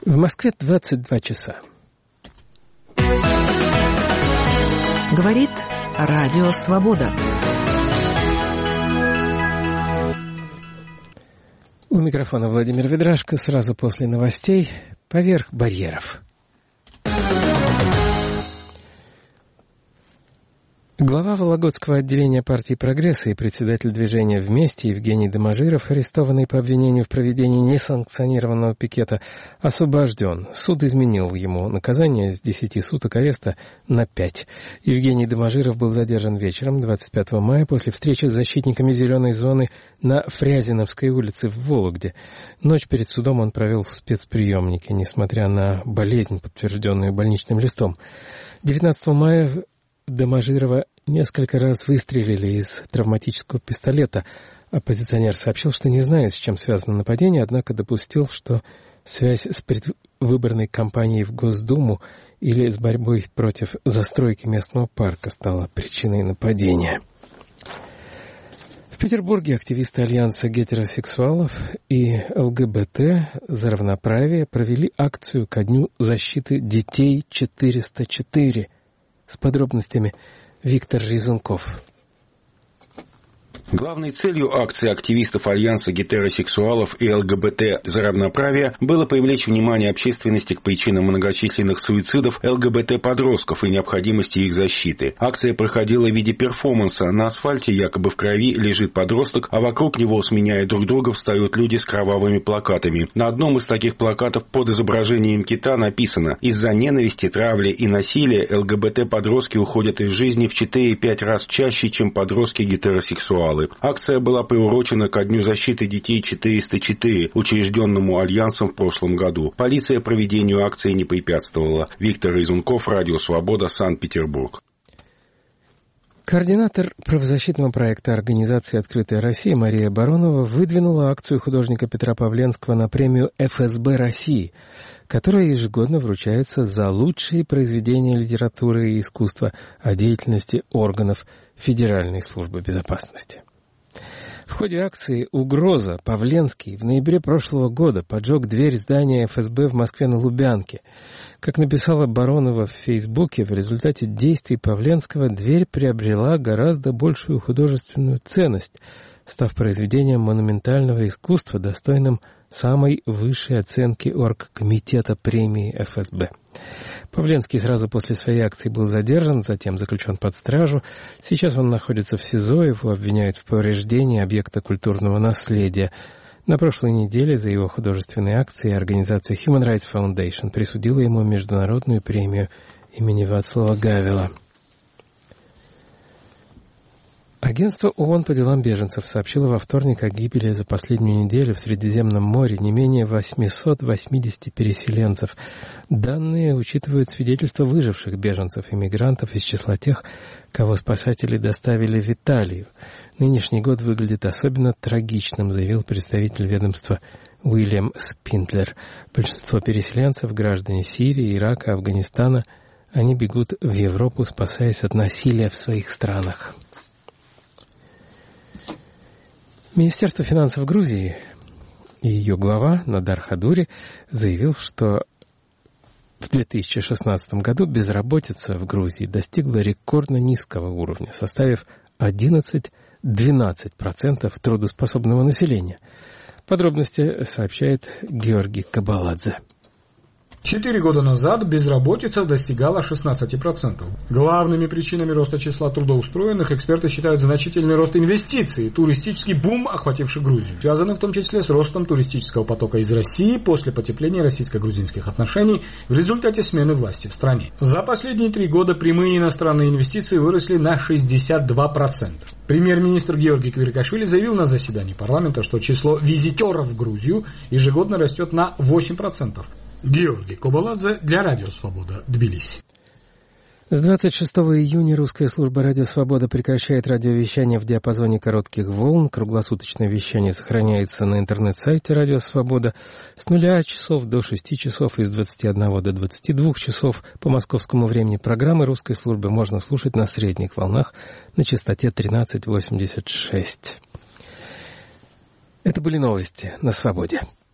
В Москве 22 часа. Говорит Радио Свобода. У микрофона Владимир Ведрашко. Сразу после новостей «Поверх барьеров». Глава Вологодского отделения партии «Прогресс» и председатель движения «Вместе» Евгений Домажиров, арестованный по обвинению в проведении несанкционированного пикета, освобожден. Суд изменил ему наказание с 10 суток ареста на 5. Евгений Домажиров был задержан вечером 25 мая после встречи с защитниками «Зеленой зоны» на Фрязиновской улице в Вологде. Ночь перед судом он провел в спецприемнике, несмотря на болезнь, подтвержденную больничным листом. 19 мая Домажирова несколько раз выстрелили из травматического пистолета. Оппозиционер сообщил, что не знает, с чем связано нападение, однако допустил, что связь с предвыборной кампанией в Госдуму или с борьбой против застройки местного парка стала причиной нападения. В Петербурге активисты Альянса гетеросексуалов и ЛГБТ за равноправие провели акцию ко Дню защиты детей 404. С подробностями Виктор Резунков. Главной целью акции активистов Альянса гетеросексуалов и ЛГБТ за равноправие было привлечь внимание общественности к причинам многочисленных суицидов ЛГБТ-подростков и необходимости их защиты. Акция проходила в виде перформанса. На асфальте якобы в крови лежит подросток, а вокруг него, сменяя друг друга, встают люди с кровавыми плакатами. На одном из таких плакатов под изображением кита написано: «Из-за ненависти, травли и насилия ЛГБТ-подростки уходят из жизни в 4-5 раз чаще, чем подростки-гетеросексуалы». Акция была приурочена ко Дню защиты детей 404, учрежденному Альянсом в прошлом году. Полиция проведению акции не препятствовала. Виктор Резунков, Радио Свобода, Санкт-Петербург. Координатор правозащитного проекта организации «Открытая Россия» Мария Баронова выдвинула акцию художника Петра Павленского на премию ФСБ России, которая ежегодно вручается за лучшие произведения литературы и искусства о деятельности органов Федеральной службы безопасности. В ходе акции «Угроза» Павленский в ноябре прошлого года поджег дверь здания ФСБ в Москве на Лубянке. Как написала Баронова в Фейсбуке, в результате действий Павленского дверь приобрела гораздо большую художественную ценность, став произведением монументального искусства, достойным самой высшей оценки оргкомитета премии ФСБ. Павленский сразу после своей акции был задержан, затем заключен под стражу. Сейчас он находится в СИЗО, его обвиняют в повреждении объекта культурного наследия. На прошлой неделе за его художественные акции организация Human Rights Foundation присудила ему международную премию имени Вацлава Гавела. Агентство ООН по делам беженцев сообщило во вторник о гибели за последнюю неделю в Средиземном море не менее 880 переселенцев. Данные учитывают свидетельства выживших беженцев и мигрантов из числа тех, кого спасатели доставили в Италию. Нынешний год выглядит особенно трагичным, заявил представитель ведомства Уильям Спиндлер. Большинство переселенцев — граждане Сирии, Ирака, Афганистана. Они бегут в Европу, спасаясь от насилия в своих странах. Министерство финансов Грузии и ее глава Надар Хадури заявил, что в 2016 году безработица в Грузии достигла рекордно низкого уровня, составив 11-12% трудоспособного населения. Подробности сообщает Георгий Кабаладзе. 4 года назад безработица достигала 16%. Главными причинами роста числа трудоустроенных эксперты считают значительный рост инвестиций, туристический бум, охвативший Грузию. Связаны в том числе с ростом туристического потока из России после потепления российско-грузинских отношений в результате смены власти в стране. За последние 3 года прямые иностранные инвестиции выросли на 62%. Премьер-министр Георгий Квирикашвили заявил на заседании парламента, что число визитеров в Грузию ежегодно растет на 8%. Георгий Кабаладзе для Радио Свобода, Тбилиси. С 26 июня русская служба «Радио Свобода» прекращает радиовещание в диапазоне коротких волн. Круглосуточное вещание сохраняется на интернет-сайте «Радио Свобода» с 0 часов до 6 часов и с 21 до 22 часов по московскому времени. Программы русской службы можно слушать на средних волнах на частоте 1386. Это были новости на Свободе.